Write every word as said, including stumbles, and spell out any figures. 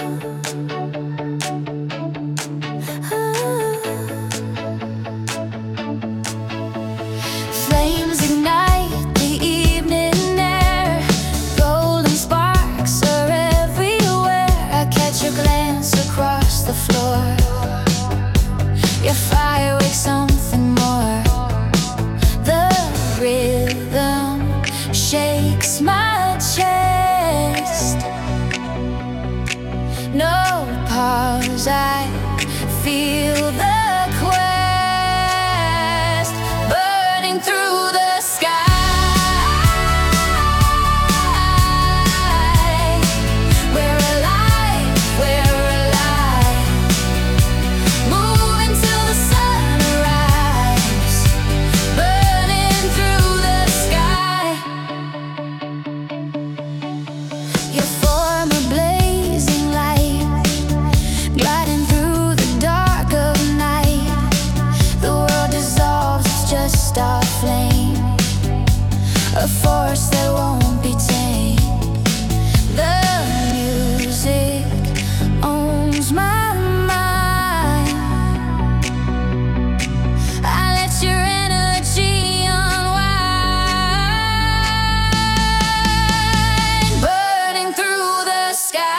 Flames ignite the evening air, golden sparks are everywhere. I catch your glance across the floor. Your fire wakes something more. The rhythm shakes my chest. No pause, I feel the quest burning through the sky. We're alive, we're alive, moving till the sunrise, burning through the sky. You form a blazing light, gliding through the dark of night. The world dissolves, it's just our flame, a force that won't be tamed. The music owns my mind. I let your energy unwind, burning through the sky.